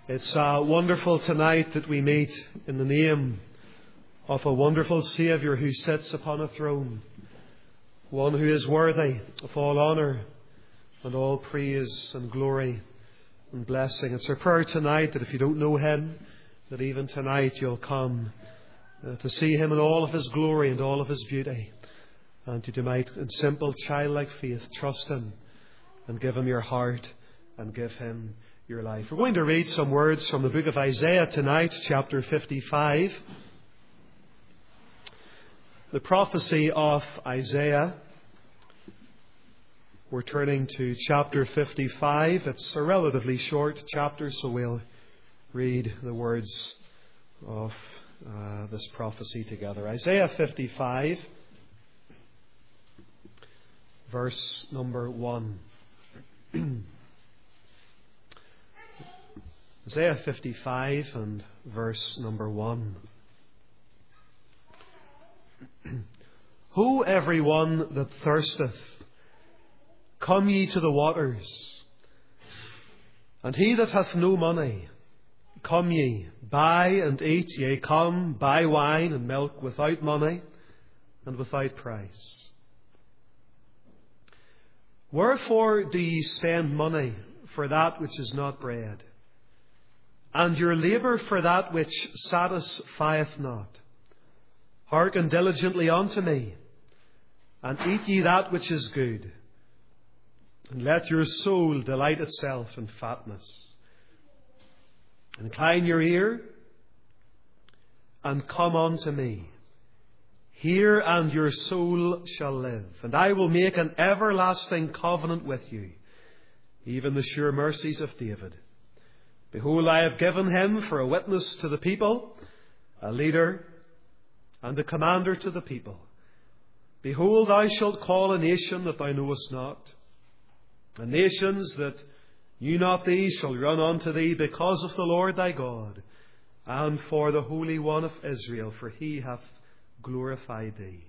It's wonderful tonight that we meet in the name of a wonderful Saviour who sits upon a throne, one who is worthy of all honour and all praise and glory and blessing. It's our prayer tonight that if you don't know Him, that even tonight you'll come to see Him in all of His glory and all of His beauty, and that you might, in simple childlike faith, trust Him and give Him your heart and give Him your life. We're going to read some words from the book of Isaiah tonight, chapter 55. The prophecy of Isaiah. We're turning to chapter 55. It's a relatively short chapter, so we'll read the words of this prophecy together. Isaiah 55, verse number 1. Isaiah 55 and verse number 1. Ho, everyone that thirsteth, come ye to the waters. And he that hath no money, come ye, buy and eat. Yea, come, buy wine and milk without money and without price. Wherefore do ye spend money for that which is not bread, and your labour for that which satisfieth not? Hearken diligently unto me, and eat ye that which is good, and let your soul delight itself in fatness. Incline your ear, and come unto me. Hear, and your soul shall live, and I will make an everlasting covenant with you, even the sure mercies of David. Behold, I have given him for a witness to the people, a leader, and a commander to the people. Behold, thou shalt call a nation that thou knowest not, and nations that knew not thee shall run unto thee because of the Lord thy God, and for the Holy One of Israel, for he hath glorified thee.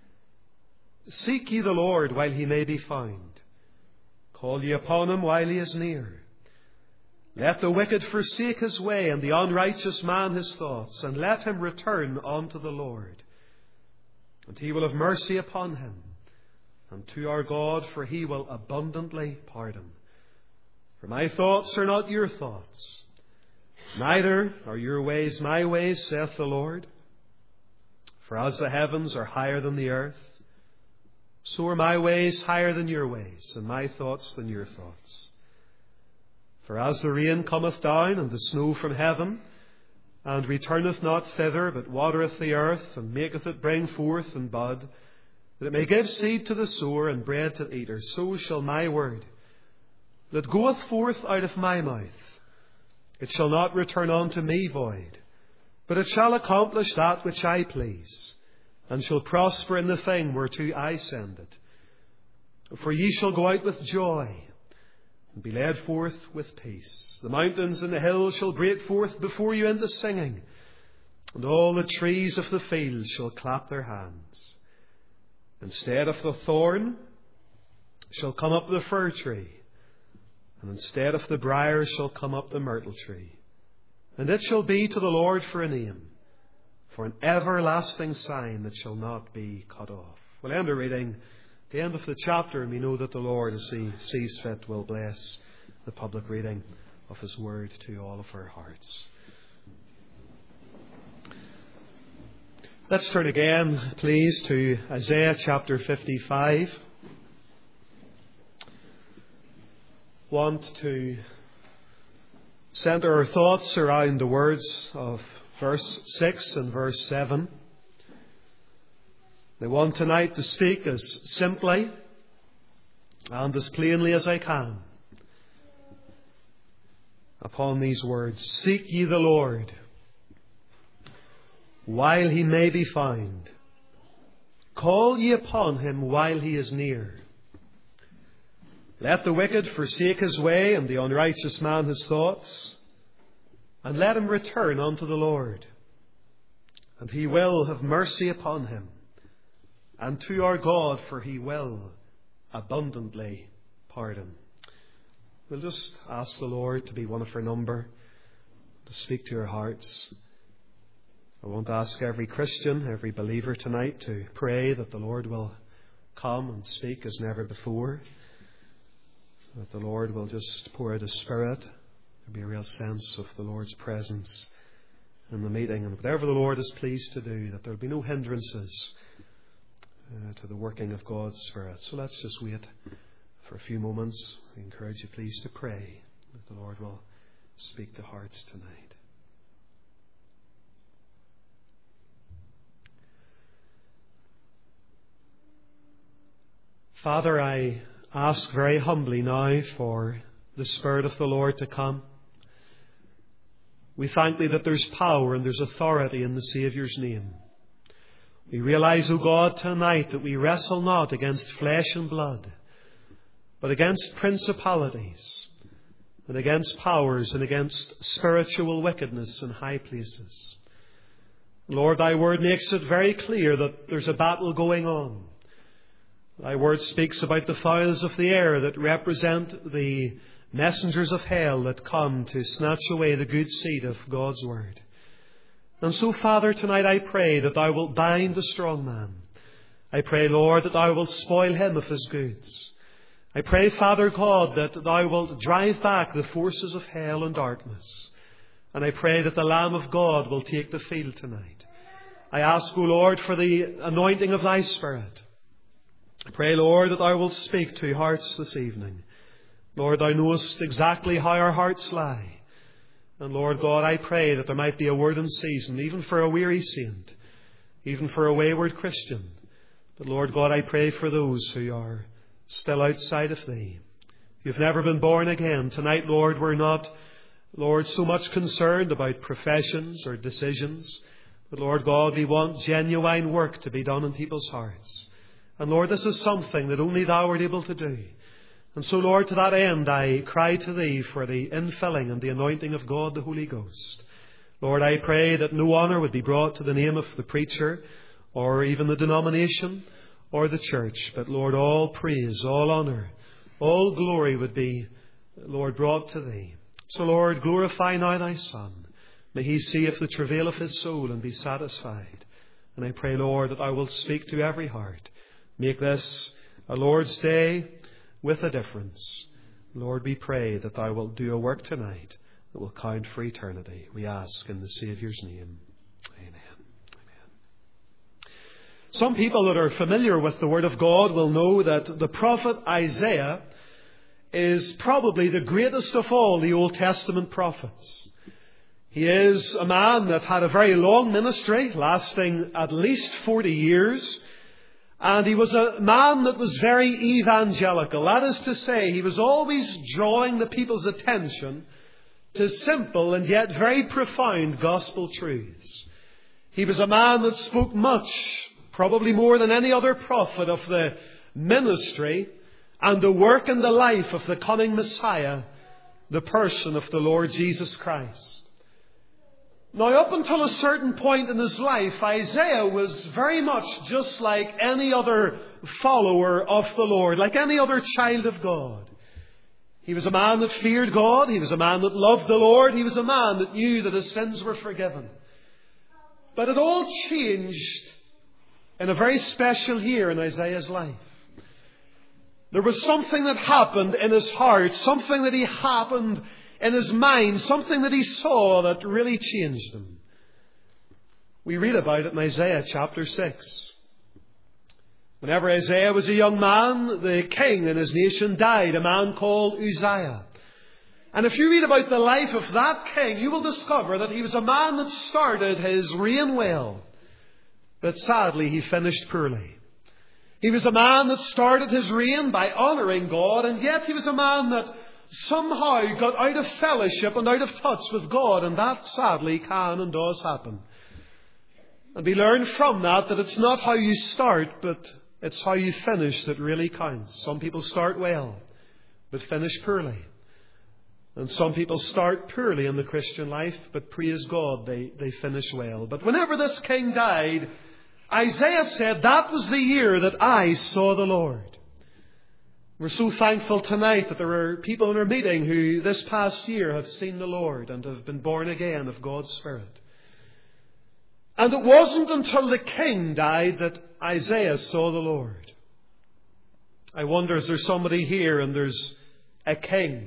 Seek ye the Lord while he may be found. Call ye upon him while he is near. Let the wicked forsake his way, and the unrighteous man his thoughts, and let him return unto the Lord. And he will have mercy upon him, and to our God, for he will abundantly pardon. For my thoughts are not your thoughts, neither are your ways my ways, saith the Lord. For as the heavens are higher than the earth, so are my ways higher than your ways, and my thoughts than your thoughts. For as the rain cometh down, and the snow from heaven, and returneth not thither, but watereth the earth, and maketh it bring forth and bud, that it may give seed to the sower and bread to the eater, so shall my word that goeth forth out of my mouth, it shall not return unto me void, but it shall accomplish that which I please, and shall prosper in the thing whereto I send it. For ye shall go out with joy, and be led forth with peace. The mountains and the hills shall break forth before you into singing, and all the trees of the field shall clap their hands. Instead of the thorn shall come up the fir tree, and instead of the briar shall come up the myrtle tree. And it shall be to the Lord for a name, for an everlasting sign that shall not be cut off. We'll end our reading the end of the chapter, and we know that the Lord, as He sees fit, will bless the public reading of His word to all of our hearts. Let's turn again, please, to Isaiah chapter 55. Want to centre our thoughts around the words of verse 6 and verse 7. I want tonight to speak as simply and as plainly as I can upon these words. Seek ye the Lord while he may be found. Call ye upon him while he is near. Let the wicked forsake his way, and the unrighteous man his thoughts, and let him return unto the Lord, and he will have mercy upon him, and to our God, for he will abundantly pardon. We'll just ask the Lord to be one of our number to speak to our hearts. I want to ask every Christian, every believer tonight to pray that the Lord will come and speak as never before. That the Lord will just pour out His Spirit. There'll be a real sense of the Lord's presence in the meeting. And whatever the Lord is pleased to do, that there'll be no hindrances to the working of God's Spirit. So let's just wait for a few moments. I encourage you please to pray that the Lord will speak to hearts tonight. Father, I ask very humbly now for the Spirit of the Lord to come. We thank Thee that there's power and there's authority in the Saviour's name. We realize, O God, tonight that we wrestle not against flesh and blood, but against principalities and against powers and against spiritual wickedness in high places. Lord, Thy Word makes it very clear that there's a battle going on. Thy Word speaks about the fowls of the air that represent the messengers of hell that come to snatch away the good seed of God's Word. And so, Father, tonight I pray that Thou wilt bind the strong man. I pray, Lord, that Thou wilt spoil him of his goods. I pray, Father God, that Thou wilt drive back the forces of hell and darkness. And I pray that the Lamb of God will take the field tonight. I ask, O Lord, for the anointing of Thy Spirit. I pray, Lord, that Thou wilt speak to hearts this evening. Lord, Thou knowest exactly how our hearts lie. And Lord God, I pray that there might be a word in season, even for a weary saint, even for a wayward Christian. But Lord God, I pray for those who are still outside of Thee. If you've never been born again, tonight, Lord, we're not, Lord, so much concerned about professions or decisions. But Lord God, we want genuine work to be done in people's hearts. And Lord, this is something that only Thou art able to do. And so, Lord, to that end, I cry to Thee for the infilling and the anointing of God, the Holy Ghost. Lord, I pray that no honour would be brought to the name of the preacher or even the denomination or the church. But, Lord, all praise, all honour, all glory would be, Lord, brought to Thee. So, Lord, glorify now Thy Son. May He see of the travail of His soul and be satisfied. And I pray, Lord, that Thou wilt speak to every heart. Make this a Lord's day with a difference. Lord, we pray that Thou wilt do a work tonight that will count for eternity. We ask in the Saviour's name. Amen. Amen. Some people that are familiar with the Word of God will know that the prophet Isaiah is probably the greatest of all the Old Testament prophets. He is a man that had a very long ministry, lasting at least 40 years. And he was a man that was very evangelical. That is to say, he was always drawing the people's attention to simple and yet very profound gospel truths. He was a man that spoke much, probably more than any other prophet, of the ministry and the work and the life of the coming Messiah, the person of the Lord Jesus Christ. Now, up until a certain point in his life, Isaiah was very much just like any other follower of the Lord, like any other child of God. He was a man that feared God. He was a man that loved the Lord. He was a man that knew that his sins were forgiven. But it all changed in a very special year in Isaiah's life. There was something that happened in his heart, something that happened in his mind, something that he saw that really changed him. We read about it in Isaiah chapter 6. Whenever Isaiah was a young man, the king in his nation died, a man called Uzziah. And if you read about the life of that king, you will discover that he was a man that started his reign well, but sadly he finished poorly. He was a man that started his reign by honouring God, and yet he was a man that somehow got out of fellowship and out of touch with God, and that sadly can and does happen. And we learn from that it's not how you start, but it's how you finish that really counts. Some people start well, but finish poorly. And some people start poorly in the Christian life, but praise God, they finish well. But whenever this king died, Isaiah said, that was the year that I saw the Lord. We're so thankful tonight that there are people in our meeting who this past year have seen the Lord and have been born again of God's Spirit. And it wasn't until the king died that Isaiah saw the Lord. I wonder, is there somebody here and there's a king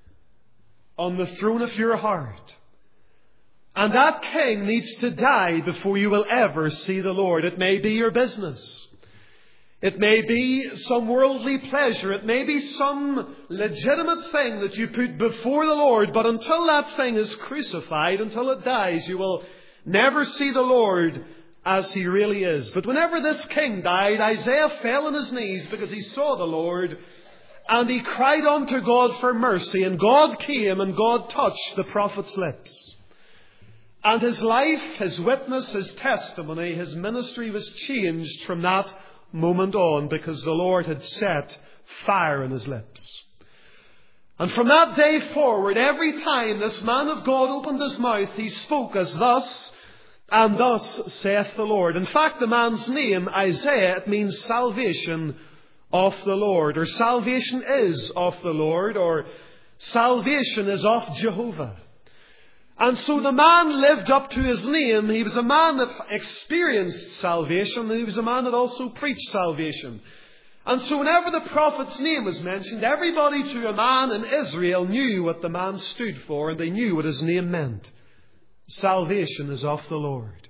on the throne of your heart? And that king needs to die before you will ever see the Lord. It may be your business. It may be some worldly pleasure. It may be some legitimate thing that you put before the Lord. But until that thing is crucified, until it dies, you will never see the Lord as He really is. But whenever this king died, Isaiah fell on his knees because he saw the Lord. And he cried unto God for mercy. And God came and God touched the prophet's lips. And his life, his witness, his testimony, his ministry was changed from that moment on because the Lord had set fire in his lips. And from that day forward, every time this man of God opened his mouth, he spoke as thus and thus saith the Lord. In fact, the man's name, Isaiah, it means salvation of the Lord, or salvation is of the Lord, or salvation is of Jehovah. And so the man lived up to his name. He was a man that experienced salvation, and he was a man that also preached salvation. And so whenever the prophet's name was mentioned, everybody to a man in Israel knew what the man stood for, and they knew what his name meant. Salvation is of the Lord.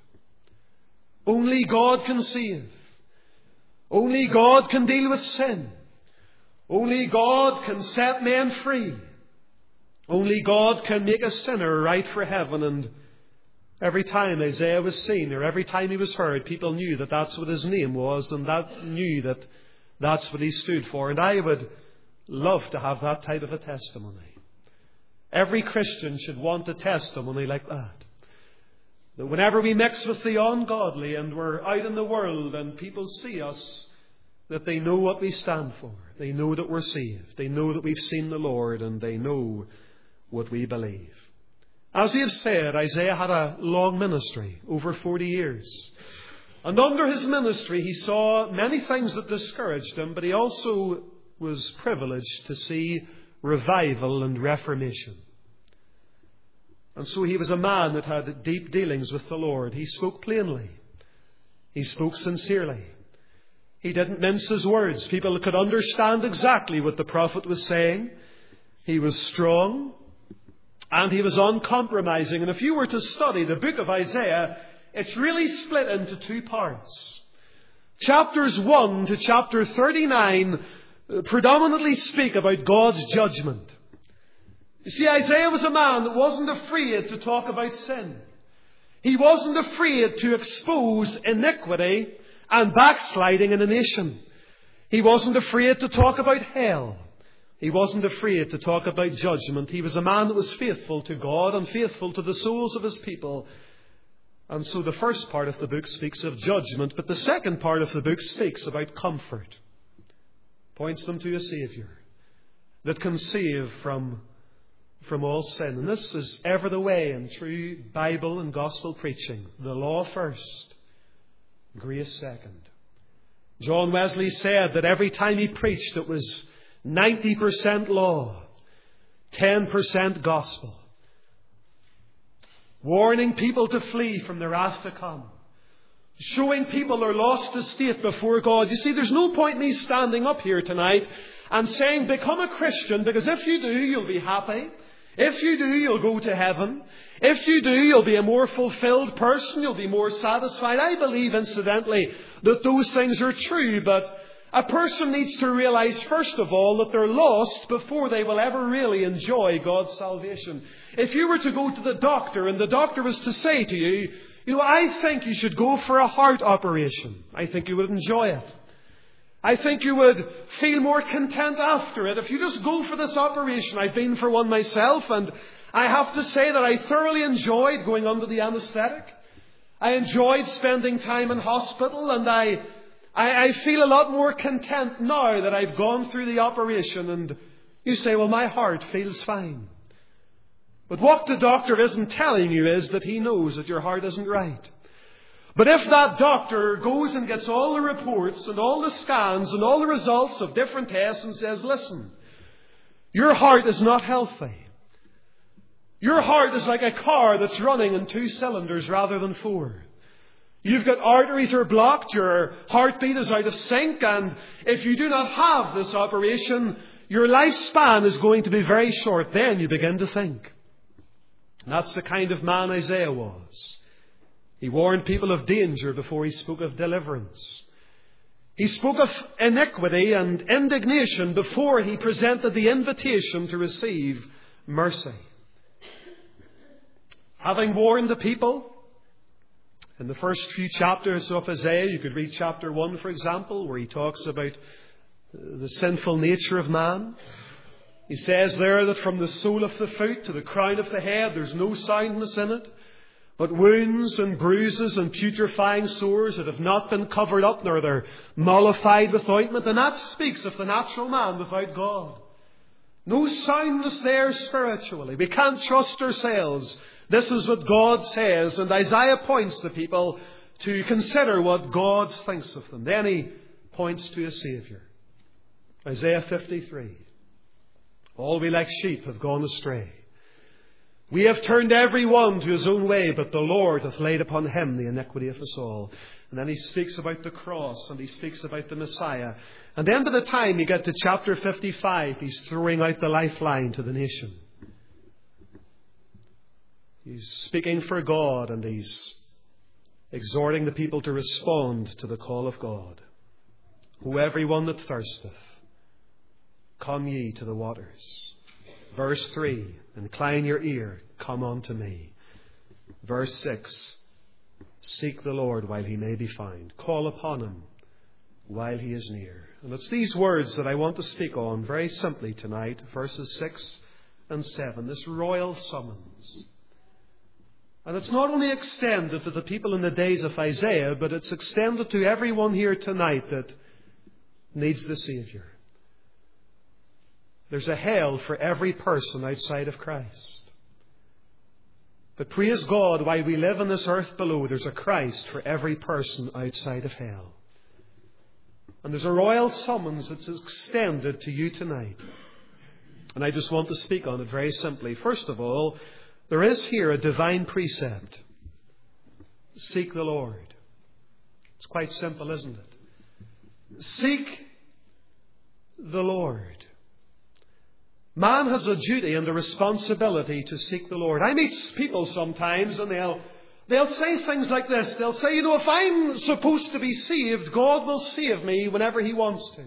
Only God can save. Only God can deal with sin. Only God can set men free. Only God can make a sinner right for heaven. And every time Isaiah was seen, or every time he was heard, people knew that that's what his name was, and that knew that that's what he stood for. And I would love to have that type of a testimony. Every Christian should want a testimony like that. That whenever we mix with the ungodly and we're out in the world and people see us, that they know what we stand for. They know that we're saved. They know that we've seen the Lord, and they know what we believe. As we have said, Isaiah had a long ministry, over 40 years. And under his ministry, he saw many things that discouraged him, but he also was privileged to see revival and reformation. And so he was a man that had deep dealings with the Lord. He spoke plainly. He spoke sincerely. He didn't mince his words. People could understand exactly what the prophet was saying. He was strong. And he was uncompromising. And if you were to study the book of Isaiah, it's really split into two parts. Chapters 1 to chapter 39 predominantly speak about God's judgment. You see, Isaiah was a man that wasn't afraid to talk about sin. He wasn't afraid to expose iniquity and backsliding in a nation. He wasn't afraid to talk about hell. He wasn't afraid to talk about judgment. He was a man that was faithful to God and faithful to the souls of his people. And so the first part of the book speaks of judgment, but the second part of the book speaks about comfort. Points them to a Saviour that can save from all sin. And this is ever the way in true Bible and gospel preaching. The law first, grace second. John Wesley said that every time he preached it was 90% law, 10% gospel. Warning people to flee from the wrath to come. Showing people their lost estate before God. You see, there's no point in me standing up here tonight and saying, become a Christian, because if you do, you'll be happy. If you do, you'll go to heaven. If you do, you'll be a more fulfilled person. You'll be more satisfied. I believe, incidentally, that those things are true, but a person needs to realize, first of all, that they're lost before they will ever really enjoy God's salvation. If you were to go to the doctor and the doctor was to say to you, I think you should go for a heart operation, I think you would enjoy it. I think you would feel more content after it if you just go for this operation. I've been for one myself, and I have to say that I thoroughly enjoyed going under the anaesthetic. I enjoyed spending time in hospital, and I feel a lot more content now that I've gone through the operation. And you say, well, my heart feels fine. But what the doctor isn't telling you is that he knows that your heart isn't right. But if that doctor goes and gets all the reports and all the scans and all the results of different tests and says, listen, your heart is not healthy. Your heart is like a car that's running in 2 cylinders rather than 4. You've got arteries are blocked, your heartbeat is out of sync, and if you do not have this operation, your lifespan is going to be very short. Then you begin to think. And that's the kind of man Isaiah was. He warned people of danger before he spoke of deliverance. He spoke of iniquity and indignation before he presented the invitation to receive mercy. Having warned the people, in the first few chapters of Isaiah, you could read chapter 1, for example, where he talks about the sinful nature of man. He says there that from the sole of the foot to the crown of the head, there's no soundness in it, but wounds and bruises and putrefying sores that have not been covered up, nor they're mollified with ointment. And that speaks of the natural man without God. No soundness there spiritually. We can't trust ourselves. This is what God says, and Isaiah points the people to consider what God thinks of them. Then he points to a Saviour. Isaiah 53. All we like sheep have gone astray. We have turned every one to his own way, but the Lord hath laid upon him the iniquity of us all. And then he speaks about the cross, and he speaks about the Messiah. And then by the time you get to chapter 55, he's throwing out the lifeline to the nation. He's speaking for God, and he's exhorting the people to respond to the call of God. Who every one that thirsteth, come ye to the waters. Verse 3, incline your ear, come unto me. Verse 6, seek the Lord while he may be found. Call upon him while he is near. And it's these words that I want to speak on very simply tonight, verses 6 and 7, this royal summons. And it's not only extended to the people in the days of Isaiah, but it's extended to everyone here tonight that needs the Saviour. There's a hell for every person outside of Christ. But praise God, while we live on this earth below, there's a Christ for every person outside of hell. And there's a royal summons that's extended to you tonight. And I just want to speak on it very simply. First of all, there is here a divine precept. Seek the Lord. It's quite simple, isn't it? Seek the Lord. Man has a duty and a responsibility to seek the Lord. I meet people sometimes and they'll say things like this. They'll say, if I'm supposed to be saved, God will save me whenever he wants to.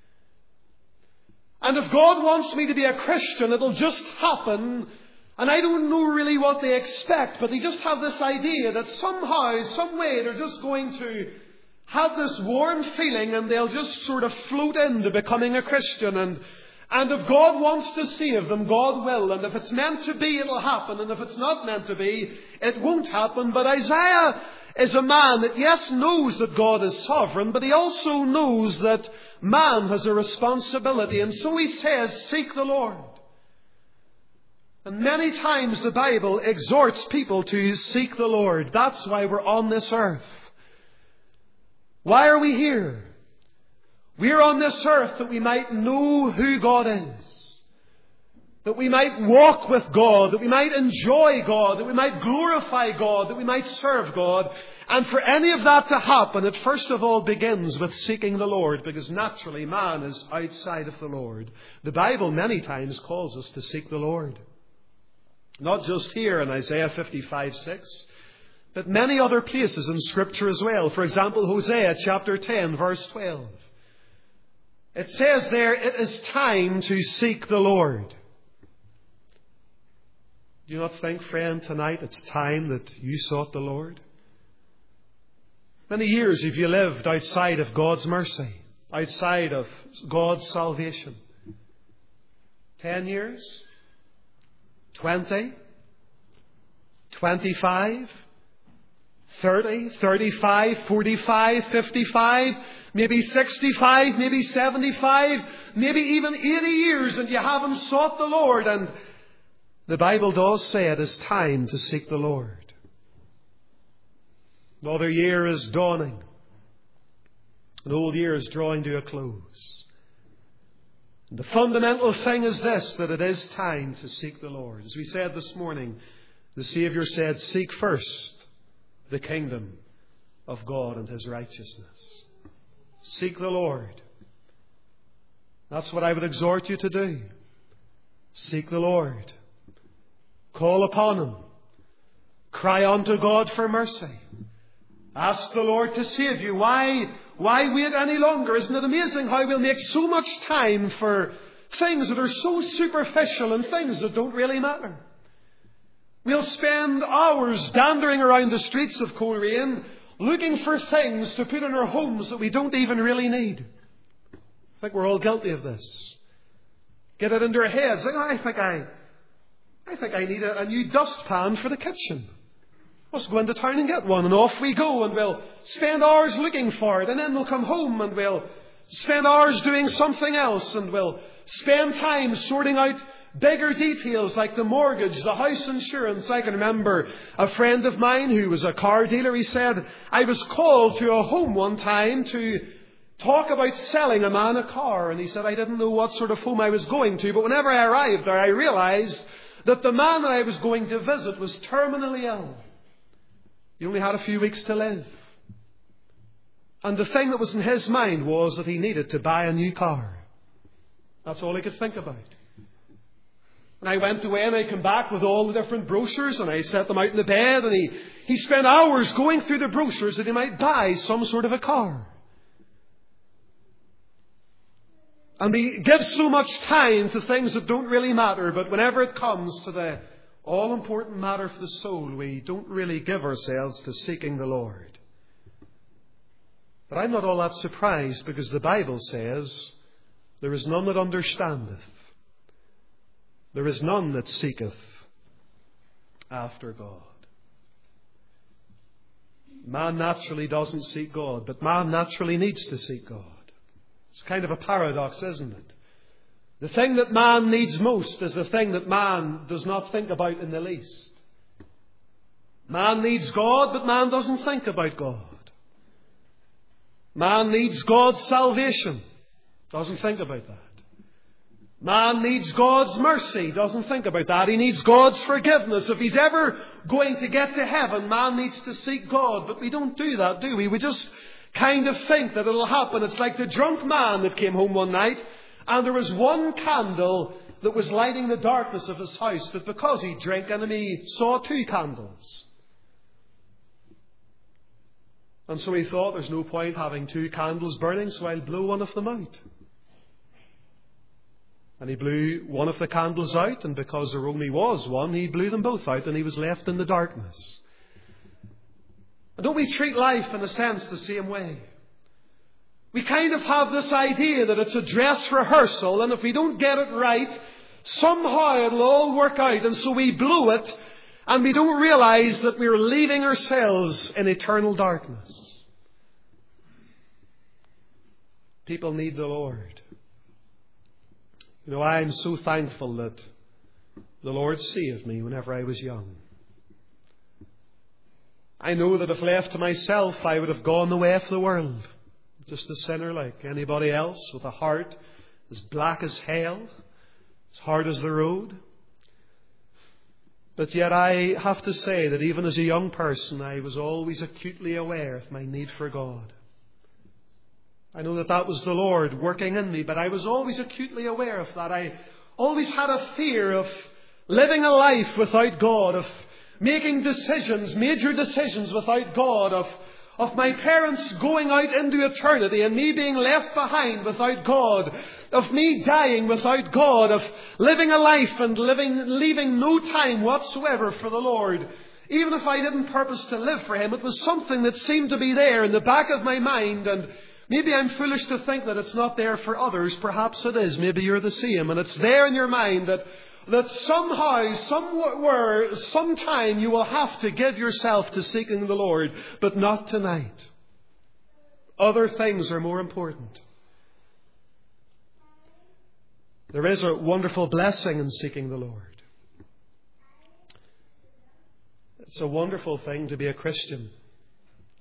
And if God wants me to be a Christian, it'll just happen. And I don't know really what they expect, but they just have this idea that somehow, some way, they're just going to have this warm feeling and they'll just sort of float into becoming a Christian. And if God wants to save them, God will. And if it's meant to be, it'll happen. And if it's not meant to be, it won't happen. But Isaiah is a man that, yes, knows that God is sovereign, but he also knows that man has a responsibility. And so he says, seek the Lord. And many times the Bible exhorts people to seek the Lord. That's why we're on this earth. Why are we here? We're on this earth that we might know who God is. That we might walk with God. That we might enjoy God. That we might glorify God. That we might serve God. And for any of that to happen, it first of all begins with seeking the Lord. Because naturally man is outside of the Lord. The Bible many times calls us to seek the Lord. Not just here in Isaiah 55:6, but many other places in Scripture as well. For example, Hosea chapter 10, verse 12. It says there, it is time to seek the Lord. Do you not think, friend, tonight it's time that you sought the Lord? Many years have you lived outside of God's mercy, outside of God's salvation? 10 years? 20, 25, 30, 35, 45, 55, maybe 65, maybe 75, maybe even 80 years and you haven't sought the Lord. And the Bible does say it is time to seek the Lord. Another year is dawning. An old year is drawing to a close. And the fundamental thing is this, that it is time to seek the Lord. As we said this morning, the Saviour said, seek first the kingdom of God and His righteousness. Seek the Lord. That's what I would exhort you to do. Seek the Lord. Call upon Him. Cry unto God for mercy. Ask the Lord to save you. Why wait any longer? Isn't it amazing how we'll make so much time for things that are so superficial and things that don't really matter? We'll spend hours dandering around the streets of Coleraine looking for things to put in our homes that we don't even really need. I think we're all guilty of this. Get it into our heads. I think I need a new dustpan for the kitchen. Let's go into town and get one. And off we go, and we'll spend hours looking for it. And then we'll come home and we'll spend hours doing something else. And we'll spend time sorting out bigger details like the mortgage, the house insurance. I can remember a friend of mine who was a car dealer. He said, I was called to a home one time to talk about selling a man a car. And he said, I didn't know what sort of home I was going to. But whenever I arrived there, I realized that the man that I was going to visit was terminally ill. He only had a few weeks to live. And the thing that was in his mind was that he needed to buy a new car. That's all he could think about. And I went away and I came back with all the different brochures and I set them out in the bed, and he spent hours going through the brochures that he might buy some sort of a car. And we give so much time to things that don't really matter, but whenever it comes to the all-important matter for the soul, we don't really give ourselves to seeking the Lord. But I'm not all that surprised, because the Bible says, there is none that understandeth. There is none that seeketh after God. Man naturally doesn't seek God, but man naturally needs to seek God. It's kind of a paradox, isn't it? The thing that man needs most is the thing that man does not think about in the least. Man needs God, but man doesn't think about God. Man needs God's salvation, doesn't think about that. Man needs God's mercy, doesn't think about that. He needs God's forgiveness. If he's ever going to get to heaven, man needs to seek God. But we don't do that, do we? We just kind of think that it'll happen. It's like the drunk man that came home one night, and there was one candle that was lighting the darkness of his house, but because he drank and he saw two candles. And so he thought, there's no point having two candles burning, so I'll blow one of them out. And he blew one of the candles out, and because there only was one, he blew them both out, and he was left in the darkness. And don't we treat life in a sense the same way? We kind of have this idea that it's a dress rehearsal, and if we don't get it right, somehow it'll all work out. And so we blow it, and we don't realize that we're leaving ourselves in eternal darkness. People need the Lord. You know, I'm so thankful that the Lord saved me whenever I was young. I know that if left to myself, I would have gone the way of the world. Just a sinner like anybody else, with a heart as black as hell, as hard as the road. But yet I have to say that even as a young person, I was always acutely aware of my need for God. I know that was the Lord working in me, but I was always acutely aware of that. I always had a fear of living a life without God, of making decisions, major decisions without God, of my parents going out into eternity and me being left behind without God, of me dying without God, of living a life and leaving no time whatsoever for the Lord. Even if I didn't purpose to live for Him, it was something that seemed to be there in the back of my mind. And maybe I'm foolish to think that it's not there for others. Perhaps it is. Maybe you're the same. And it's there in your mind that somehow, somewhere, sometime you will have to give yourself to seeking the Lord, but not tonight. Other things are more important. There is a wonderful blessing in seeking the Lord. It's a wonderful thing to be a Christian.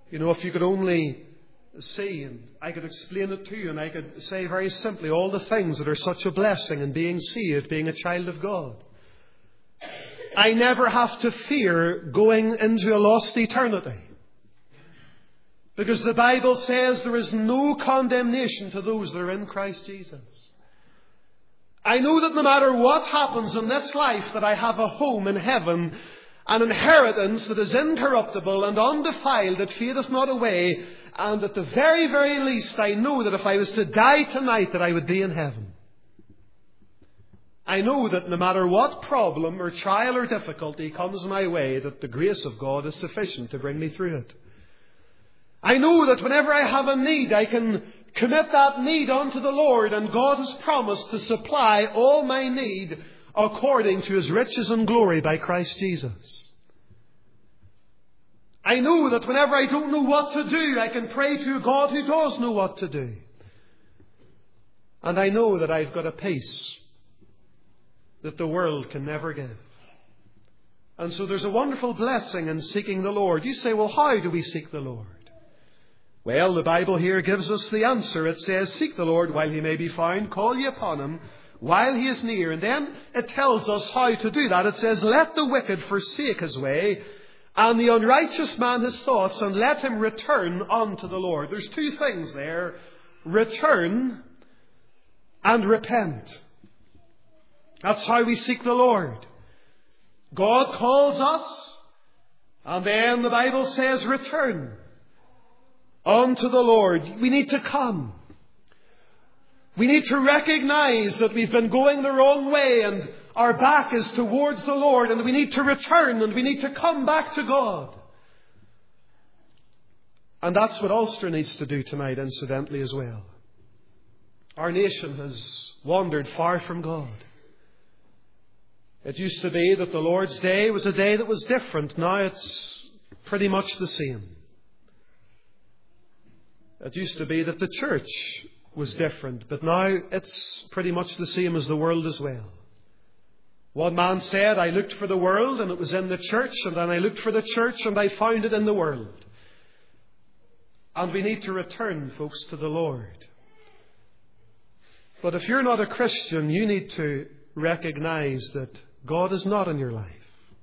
You know, if you could only see, and I could explain it to you, and I could say very simply all the things that are such a blessing in being saved, being a child of God. I never have to fear going into a lost eternity. Because the Bible says there is no condemnation to those that are in Christ Jesus. I know that no matter what happens in this life, that I have a home in heaven, an inheritance that is incorruptible and undefiled, that fadeth not away. And at the very, very least, I know that if I was to die tonight, that I would be in heaven. I know that no matter what problem or trial or difficulty comes my way, that the grace of God is sufficient to bring me through it. I know that whenever I have a need, I can commit that need unto the Lord, and God has promised to supply all my need according to His riches and glory by Christ Jesus. I know that whenever I don't know what to do, I can pray to a God who does know what to do. And I know that I've got a peace that the world can never give. And so there's a wonderful blessing in seeking the Lord. You say, well, how do we seek the Lord? Well, the Bible here gives us the answer. It says, seek the Lord while He may be found, call ye upon Him while He is near. And then it tells us how to do that. It says, let the wicked forsake his way, and the unrighteous man his thoughts, and let him return unto the Lord. There's two things there. Return and repent. That's how we seek the Lord. God calls us, and then the Bible says, return unto the Lord. We need to come. We need to recognize that we've been going the wrong way and our back is towards the Lord, and we need to return and we need to come back to God. And that's what Ulster needs to do tonight, incidentally, as well. Our nation has wandered far from God. It used to be that the Lord's Day was a day that was different. Now it's pretty much the same. It used to be that the church was different, but now it's pretty much the same as the world as well. One man said, I looked for the world and it was in the church, and then I looked for the church and I found it in the world. And we need to return, folks, to the Lord. But if you're not a Christian, you need to recognize that God is not in your life.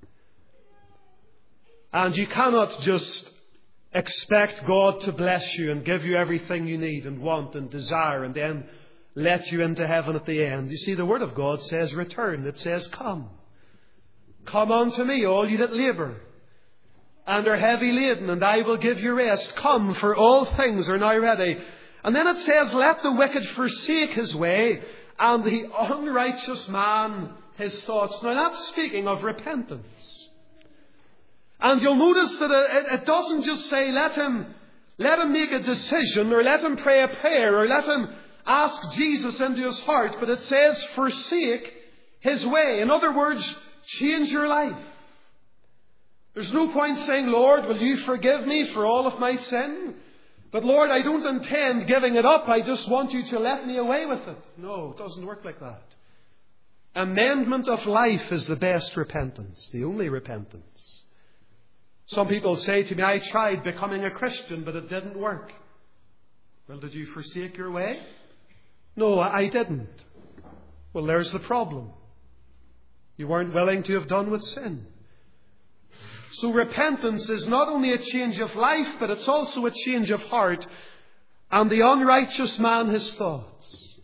And you cannot just expect God to bless you and give you everything you need and want and desire and then let you into heaven at the end. You see, the Word of God says return. It says come. Come unto me, all ye that labour and are heavy laden, and I will give you rest. Come, for all things are now ready. And then it says, let the wicked forsake his way, and the unrighteous man his thoughts. Now that's speaking of repentance. And you'll notice that it doesn't just say let him make a decision, or let him pray a prayer, or let him ask Jesus into his heart, but it says forsake his way. In other words, change your life. There's no point saying, Lord, will you forgive me for all of my sin? But Lord, I don't intend giving it up. I just want you to let me away with it. No, it doesn't work like that. Amendment of life is the best repentance, the only repentance. Some people say to me, I tried becoming a Christian, but it didn't work. Well, did you forsake your way? No, I didn't. Well, there's the problem. You weren't willing to have done with sin. So repentance is not only a change of life, but it's also a change of heart. And the unrighteous man his thoughts.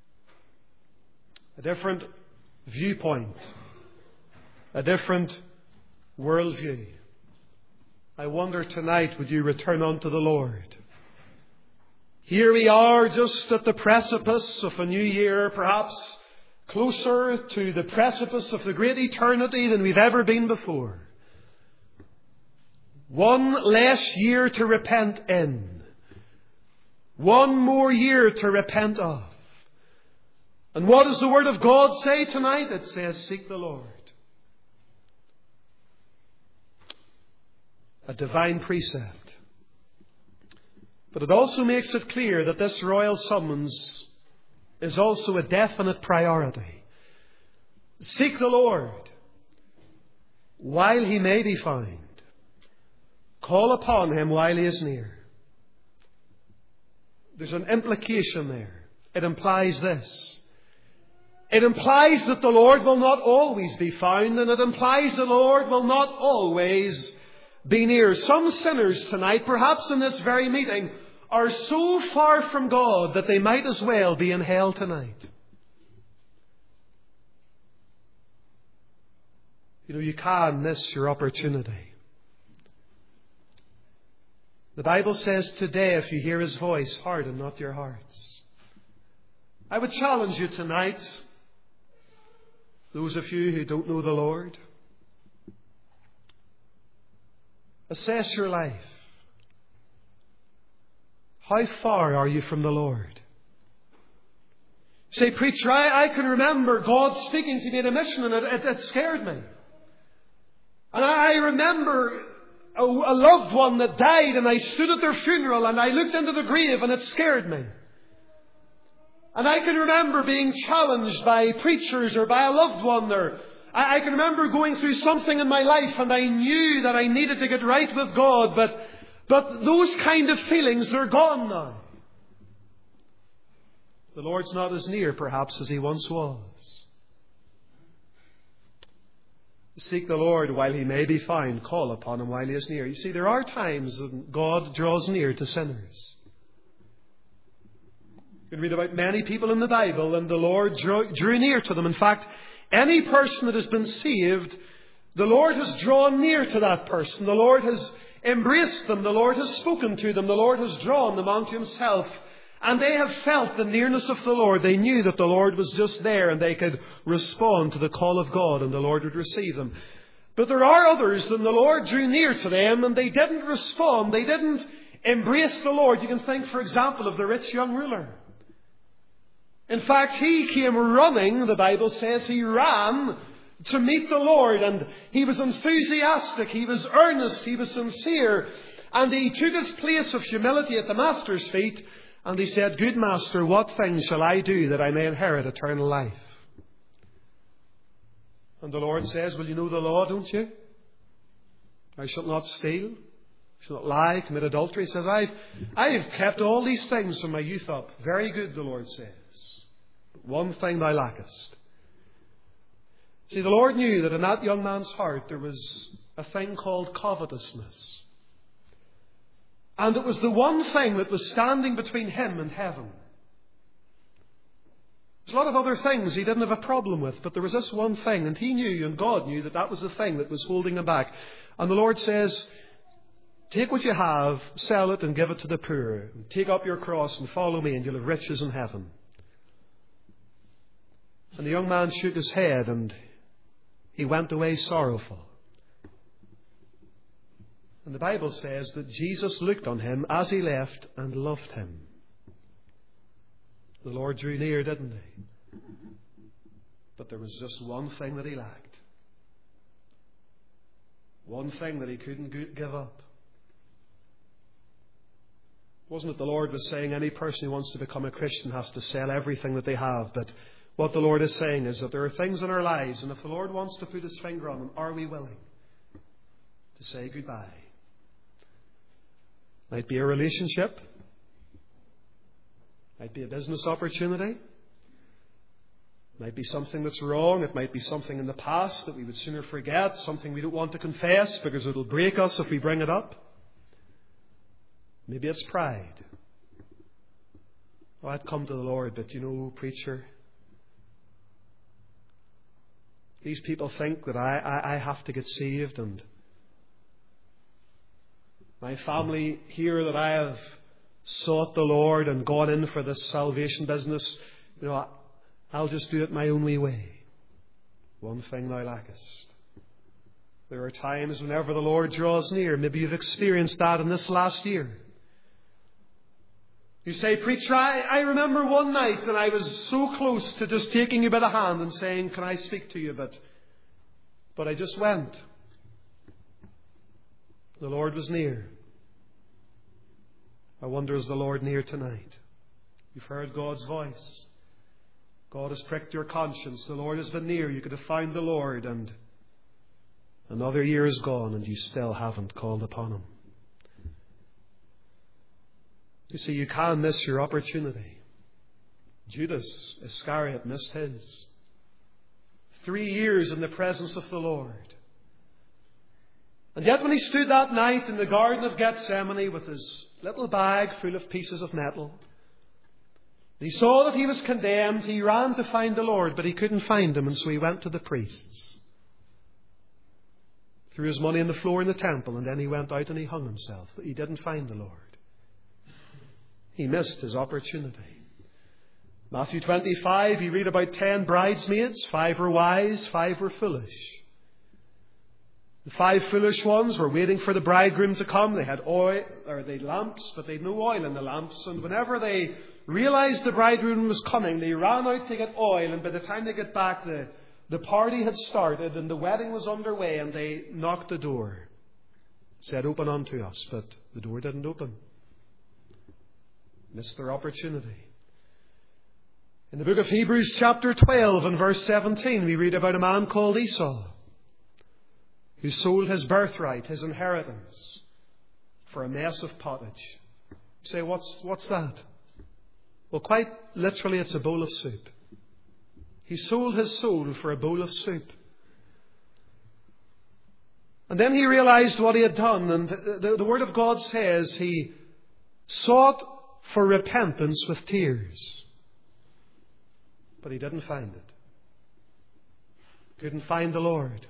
A different viewpoint. A different worldview. I wonder tonight, would you return unto the Lord? Here we are just at the precipice of a new year, perhaps closer to the precipice of the great eternity than we've ever been before. One less year to repent in. One more year to repent of. And what does the Word of God say tonight? It says, seek the Lord. A divine precept. But it also makes it clear that this royal summons is also a definite priority. Seek the Lord while He may be found. Call upon Him while He is near. There's an implication there. It implies this. It implies that the Lord will not always be found, and it implies that the Lord will not always be near. Some sinners tonight, perhaps in this very meeting, are so far from God that they might as well be in hell tonight. You know, you can miss your opportunity. The Bible says today, if you hear His voice, harden not your hearts. I would challenge you tonight, those of you who don't know the Lord, assess your life. How far are you from the Lord? Say, preacher, I can remember God speaking to me in a mission, and it scared me. And I remember a loved one that died, and I stood at their funeral and I looked into the grave and it scared me. And I can remember being challenged by preachers or by a loved one. Or I can remember going through something in my life and I knew that I needed to get right with God. But those kind of feelings, they're gone now. The Lord's not as near perhaps as He once was. Seek the Lord while He may be found. Call upon Him while He is near. You see, there are times when God draws near to sinners. You can read about many people in the Bible and the Lord drew near to them. In fact, any person that has been saved, the Lord has drawn near to that person. The Lord has embraced them. The Lord has spoken to them. The Lord has drawn them unto Himself. And they have felt the nearness of the Lord. They knew that the Lord was just there and they could respond to the call of God and the Lord would receive them. But there are others, and the Lord drew near to them and they didn't respond. They didn't embrace the Lord. You can think, for example, of the rich young ruler. In fact, he came running, the Bible says. He ran to meet the Lord, and he was enthusiastic, he was earnest, he was sincere, and he took his place of humility at the Master's feet. And he said, Good Master, what things shall I do that I may inherit eternal life? And the Lord says, Well, you know the law, don't you? Thou shalt not steal, shalt not lie, commit adultery. He says, I've kept all these things from my youth up. Very good, the Lord says. But one thing thou lackest. See, the Lord knew that in that young man's heart there was a thing called covetousness. And it was the one thing that was standing between him and heaven. There's a lot of other things he didn't have a problem with, but there was this one thing, and he knew, and God knew, that that was the thing that was holding him back. And the Lord says, Take what you have, sell it and give it to the poor. And take up your cross and follow me, and you'll have riches in heaven. And the young man shook his head and he went away sorrowful. And the Bible says that Jesus looked on him as he left and loved him. The Lord drew near, didn't He? But there was just one thing that he lacked. One thing that he couldn't give up. Wasn't it the Lord was saying any person who wants to become a Christian has to sell everything that they have? But what the Lord is saying is that there are things in our lives, and if the Lord wants to put His finger on them, are we willing to say goodbye? Might be a relationship. Might be a business opportunity. Might be something that's wrong. It might be something in the past that we would sooner forget. Something we don't want to confess because it'll break us if we bring it up. Maybe it's pride. Oh, I'd come to the Lord, but you know, preacher, these people think that I have to get saved, and my family hear that I have sought the Lord and gone in for this salvation business. You know, I'll just do it my own wee way. One thing thou lackest. There are times whenever the Lord draws near. Maybe you've experienced that in this last year. You say, Preacher, I remember one night and I was so close to just taking you by the hand and saying, Can I speak to you? But I just went. The Lord was near. I wonder, is the Lord near tonight? You've heard God's voice. God has pricked your conscience. The Lord has been near. You could have found the Lord, and another year is gone and you still haven't called upon Him. You see, you can miss your opportunity. Judas Iscariot missed his. 3 years in the presence of the Lord. And yet when he stood that night in the Garden of Gethsemane with his little bag full of pieces of metal, he saw that he was condemned. He ran to find the Lord, but he couldn't find him, and so he went to the priests. Threw his money on the floor in the temple, and then he went out and he hung himself. He didn't find the Lord. He missed his opportunity. Matthew 25, you read about 10 bridesmaids. 5 were wise, 5 were foolish. The 5 foolish ones were waiting for the bridegroom to come. They had oil, or they had lamps, but they had no oil in the lamps. And whenever they realized the bridegroom was coming, they ran out to get oil. And by the time they got back, the party had started and the wedding was underway, and they knocked the door. Said, "Open unto us," but the door didn't open. Missed their opportunity. In the book of Hebrews chapter 12 and verse 17, we read about a man called Esau, who sold his birthright, his inheritance, for a mess of pottage. You say, what's that? Well, quite literally, it's a bowl of soup. He sold his soul for a bowl of soup. And then he realized what he had done, and the Word of God says he sought for repentance with tears. But he didn't find it. Couldn't find the Lord.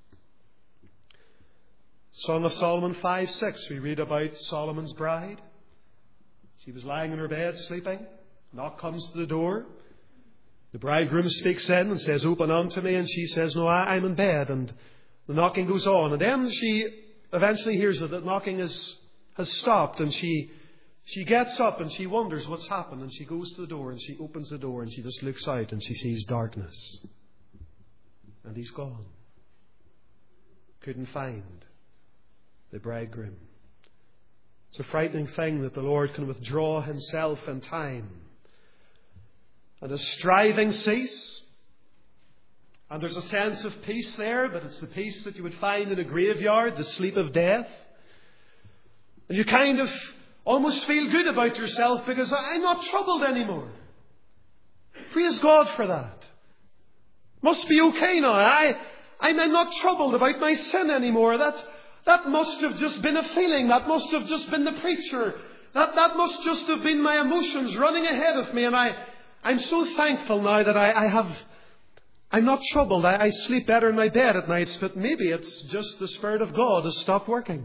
Song of Solomon 5:6, we read about Solomon's bride. She was lying in her bed sleeping. Knock comes to the door. The bridegroom speaks in and says, "Open unto me." And she says, "No, I'm in bed." And the knocking goes on. And then she eventually hears that the knocking has stopped. And she gets up and she wonders what's happened. And she goes to the door and she opens the door and she just looks out and she sees darkness. And he's gone. Couldn't find the bridegroom. It's a frightening thing that the Lord can withdraw himself in time. And the striving cease. And there's a sense of peace there, but it's the peace that you would find in a graveyard, the sleep of death. And you kind of almost feel good about yourself because I'm not troubled anymore. Praise God for that. Must be okay now. I'm not troubled about my sin anymore. That must have just been a feeling. That must have just been the preacher. That must just have been my emotions running ahead of me. And I'm so thankful now that I'm not troubled. I sleep better in my bed at nights, but maybe it's just the Spirit of God has stopped working.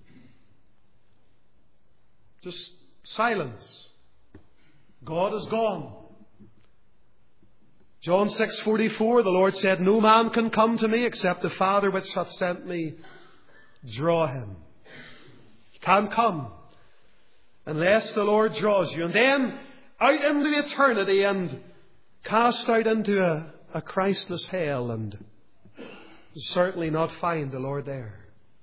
Just silence. God is gone. John 6:44, the Lord said, "No man can come to me except the Father which hath sent me draw him." You can't come unless the Lord draws you. And then out into eternity and cast out into a Christless hell, and certainly not find the Lord there.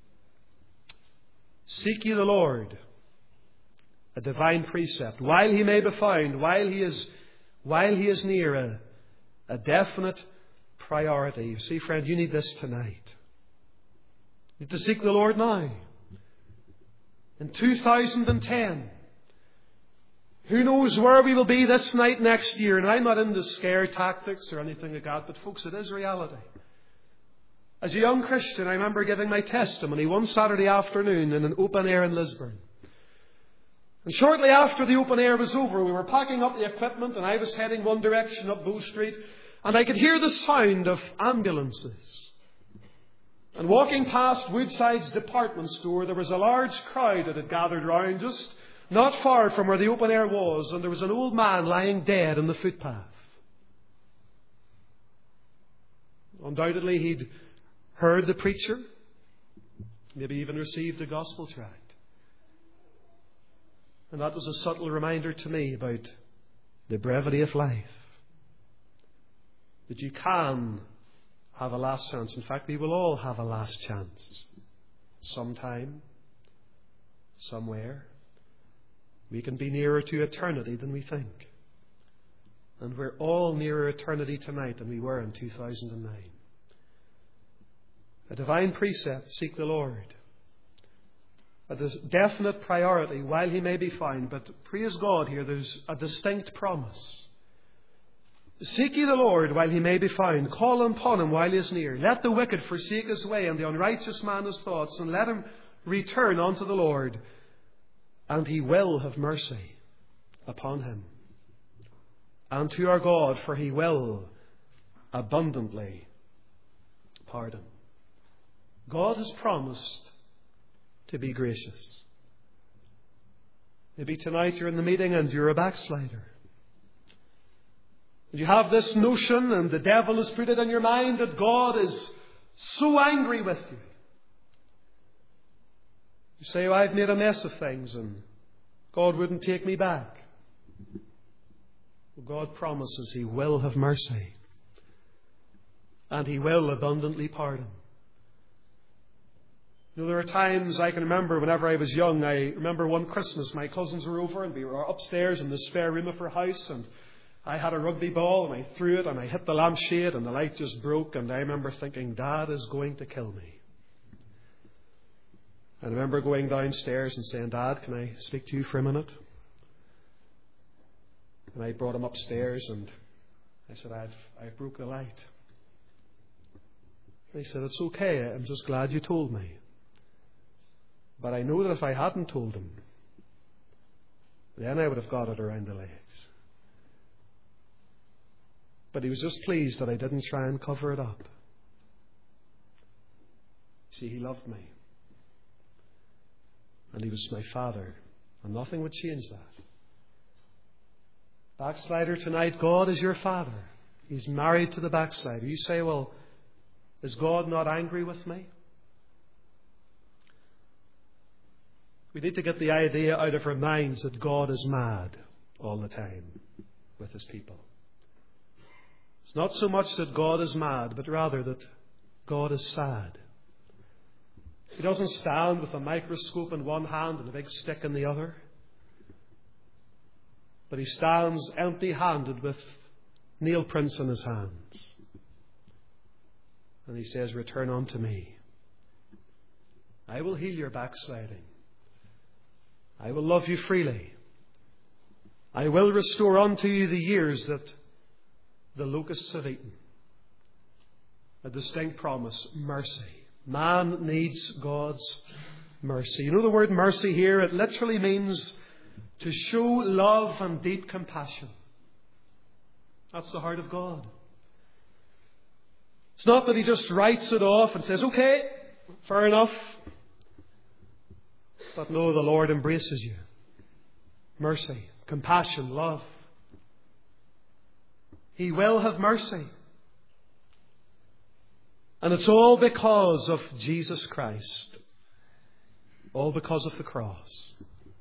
Seek ye the Lord, a divine precept, while he may be found, while he is near, a definite priority. You see, friend, you need this tonight. You need to seek the Lord now. In 2010, who knows where we will be this night next year? And I'm not into scare tactics or anything like that, but folks, it is reality. As a young Christian, I remember giving my testimony one Saturday afternoon in an open air in Lisburn. And shortly after the open air was over, we were packing up the equipment and I was heading one direction up Bow Street, and I could hear the sound of ambulances. And walking past Woodside's department store, there was a large crowd that had gathered round just not far from where the open air was, and there was an old man lying dead on the footpath. Undoubtedly he'd heard the preacher, maybe even received a gospel tract. And that was a subtle reminder to me about the brevity of life. That you can have a last chance. In fact, we will all have a last chance. Sometime, somewhere. We can be nearer to eternity than we think. And we're all nearer eternity tonight than we were in 2009. A divine precept, seek the Lord. a definite priority while he may be found. But praise God, here there's a distinct promise. Seek ye the Lord while he may be found. Call upon him while he is near. Let the wicked forsake his way, and the unrighteous man his thoughts, and let him return unto the Lord, and he will have mercy upon him. And to our God, for he will abundantly pardon. God has promised to be gracious. Maybe tonight you're in the meeting and you're a backslider. You have this notion, and the devil has put it in your mind, that God is so angry with you. You say, "Oh, I've made a mess of things and God wouldn't take me back." Well, God promises he will have mercy. And he will abundantly pardon. You know, there are times I can remember whenever I was young. I remember one Christmas my cousins were over and we were upstairs in the spare room of our house, and I had a rugby ball and I threw it and I hit the lampshade and the light just broke, and I remember thinking, Dad is going to kill me. I remember going downstairs and saying, "Dad, can I speak to you for a minute?" And I brought him upstairs and I said, I've broke the light. And he said, "It's okay, I'm just glad you told me. But I know that if I hadn't told him, then I would have got it around the legs." But he was just pleased that I didn't try and cover it up. See, he loved me. And he was my Father. And nothing would change that. Backslider, tonight, God is your Father. He's married to the backslider. You say, "Well, is God not angry with me?" We need to get the idea out of our minds that God is mad all the time with his people. It's not so much that God is mad, but rather that God is sad. He doesn't stand with a microscope in one hand and a big stick in the other. But he stands empty-handed with nail prints in his hands. And he says, "Return unto me. I will heal your backsliding. I will love you freely. I will restore unto you the years that the locusts have eaten." A distinct promise, mercy. Man needs God's mercy. You know the word mercy here? It literally means to show love and deep compassion. That's the heart of God. It's not that he just writes it off and says, "Okay, fair enough." But no, the Lord embraces you. Mercy, compassion, love. He will have mercy. And it's all because of Jesus Christ. All because of the cross.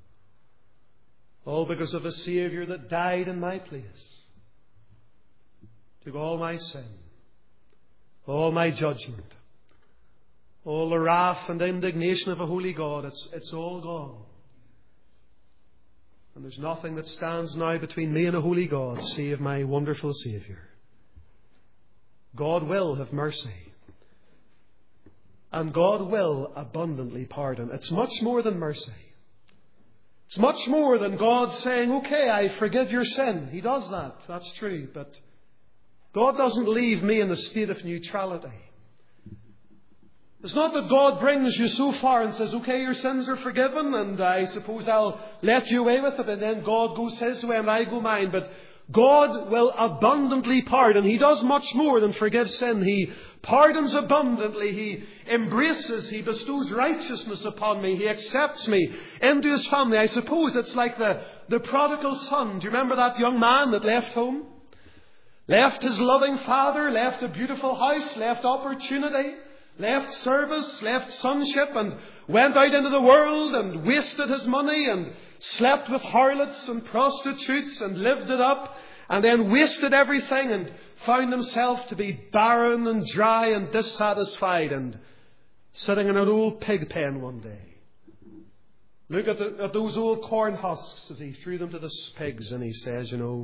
All because of a Saviour that died in my place. Took all my sin. All my judgment. All the wrath and indignation of a holy God. It's all gone. And there's nothing that stands now between me and a holy God save my wonderful Saviour. God will have mercy. And God will abundantly pardon. It's much more than mercy. It's much more than God saying, "Okay, I forgive your sin." He does that. That's true. But God doesn't leave me in a state of neutrality. It's not that God brings you so far and says, "Okay, your sins are forgiven and I suppose I'll let you away with it," and then God goes his way and I go mine. But God will abundantly pardon. He does much more than forgive sin. He pardons abundantly. He embraces. He bestows righteousness upon me. He accepts me into his family. I suppose it's like the prodigal son. Do you remember that young man that left home? Left his loving father, left a beautiful house, left opportunity, left service, left sonship, and went out into the world and wasted his money and slept with harlots and prostitutes and lived it up, and then wasted everything and found himself to be barren and dry and dissatisfied and sitting in an old pig pen one day. Look at those old corn husks as he threw them to the pigs, and he says, "You know,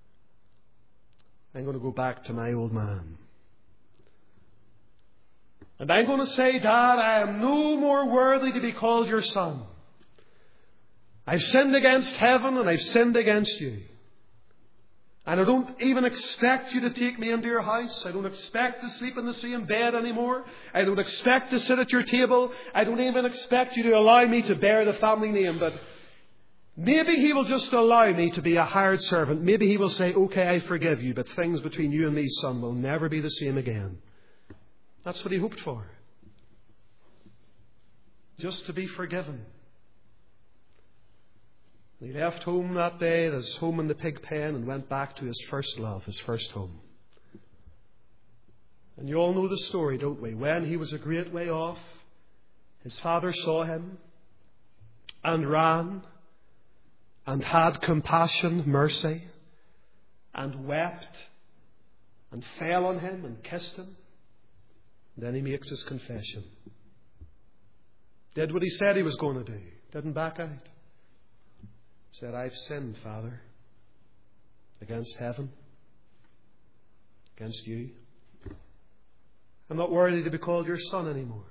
I'm going to go back to my old man. And I'm going to say, Dad, I am no more worthy to be called your son. I've sinned against heaven and I've sinned against you. And I don't even expect you to take me into your house. I don't expect to sleep in the same bed anymore. I don't expect to sit at your table. I don't even expect you to allow me to bear the family name. But maybe he will just allow me to be a hired servant. Maybe he will say, okay, I forgive you, but things between you and me, son, will never be the same again. That's what he hoped for. Just to be forgiven. He left home that day, his home in the pig pen, and went back to his first love, his first home. And you all know the story, don't we? When he was a great way off, his father saw him and ran and had compassion, mercy, and wept and fell on him and kissed him. Then he makes his confession. Did what he said he was going to do. Didn't back out. Said, I've sinned, Father, against heaven, against you. I'm not worthy to be called your son anymore.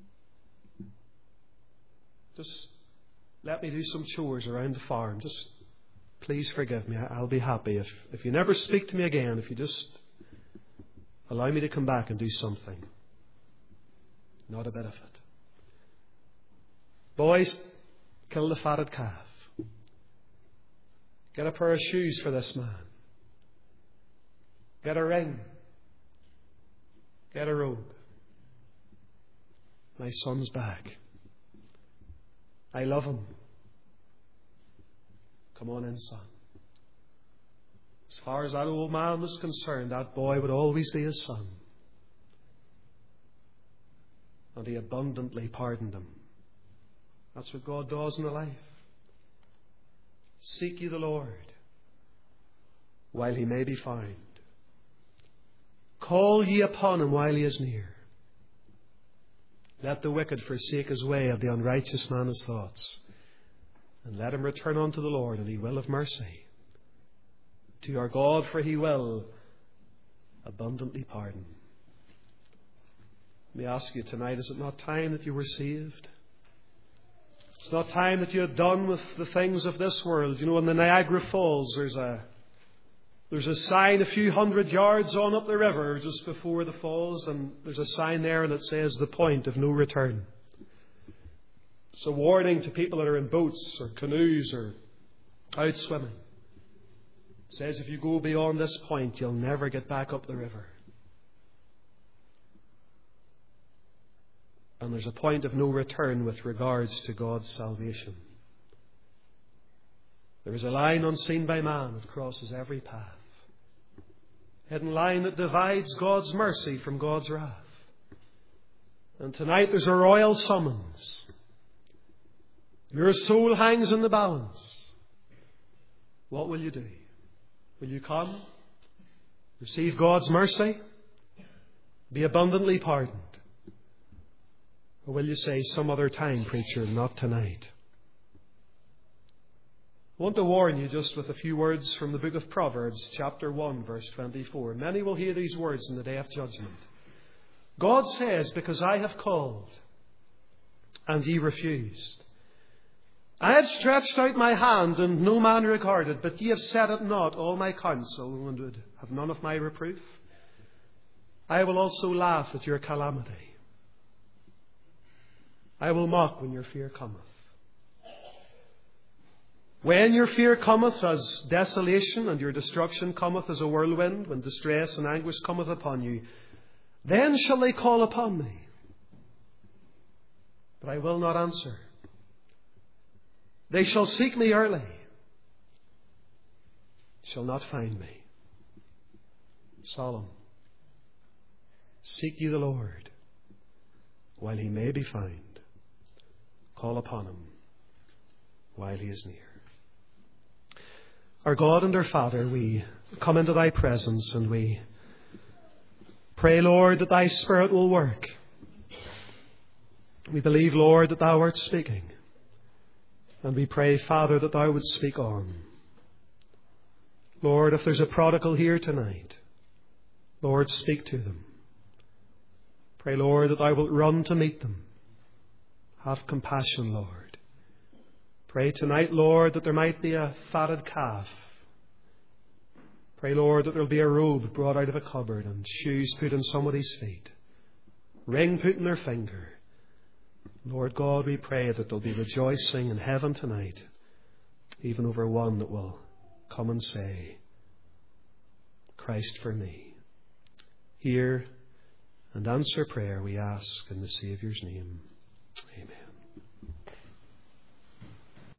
Just let me do some chores around the farm. Just please forgive me. I'll be happy if you never speak to me again, if you just allow me to come back and do something. Not a bit of it. Boys, kill the fatted calf. Get a pair of shoes for this man. Get a ring. Get a robe. My son's back. I love him. Come on in, son. As far as that old man was concerned, that boy would always be his son. And he abundantly pardoned him. That's what God does in a life. Seek ye the Lord while he may be found. Call ye upon him while he is near. Let the wicked forsake his way, of the unrighteous man his thoughts. And let him return unto the Lord, and he will have mercy. To our God, for he will abundantly pardon. Let me ask you tonight, is it not time that you were saved? It's not time that you had done with the things of this world. You know, in the Niagara Falls, there's a sign a few hundred yards on up the river just before the falls, and there's a sign there and it says the point of no return. It's a warning to people that are in boats or canoes or out swimming. It says if you go beyond this point, you'll never get back up the river. And there's a point of no return with regards to God's salvation. There is a line unseen by man that crosses every path. Hidden line that divides God's mercy from God's wrath. And tonight there's a royal summons. Your soul hangs in the balance. What will you do? Will you come? Receive God's mercy? Be abundantly pardoned? Or will you say, some other time, preacher, not tonight? I want to warn you just with a few words from the book of Proverbs, chapter 1, verse 24. Many will hear these words in the day of judgment. God says, because I have called, and ye refused. I had stretched out my hand, and no man regarded, but ye have set at naught all my counsel, and would have none of my reproof. I will also laugh at your calamity. I will mock when your fear cometh. When your fear cometh as desolation, and your destruction cometh as a whirlwind, when distress and anguish cometh upon you, then shall they call upon me. But I will not answer. They shall seek me early, shall not find me. Solemn. Seek ye the Lord while he may be found. Call upon him while he is near. Our God and our Father, we come into thy presence and we pray, Lord, that thy Spirit will work. We believe, Lord, that thou art speaking. And we pray, Father, that thou wouldst speak on. Lord, if there's a prodigal here tonight, Lord, speak to them. Pray, Lord, that thou wilt run to meet them. Have compassion, Lord. Pray tonight, Lord, that there might be a fatted calf. Pray, Lord, that there will be a robe brought out of a cupboard and shoes put on somebody's feet, ring put in their finger. Lord God, we pray that there will be rejoicing in heaven tonight, even over one that will come and say, Christ for me. Hear and answer prayer, we ask in the Saviour's name.